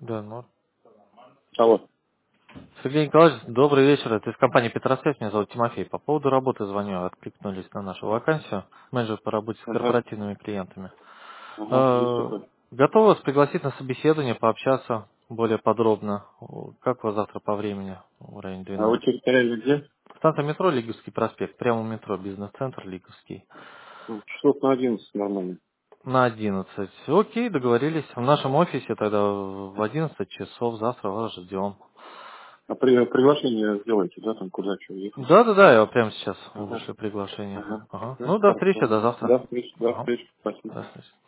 Да, ну. Алло. Сергей Николаевич, добрый вечер. Это из компании Петросвязь. Меня зовут Тимофей. По поводу работы звоню. Откликнулись на нашу вакансию. Менеджер по работе с Ага, корпоративными клиентами. ага, есть такой. Готовы вас пригласить на собеседование, пообщаться более подробно. Как у вас завтра по времени? В районе А вы 12. территориально где? Станция метро Лиговский проспект. Прямо у метро. Бизнес-центр Лиговский. Ну, часов на 11 нормально. На 11. Окей, договорились. В нашем офисе тогда в 11 часов. Завтра вас ждем. А приглашение сделайте, да, там куда что ехать? Да, я вот прямо сейчас Ага, вышлю приглашение. ага. Ага. Все, Ну, до встречи, хорошо. до завтра. До встречи, Ага. спасибо. До встречи.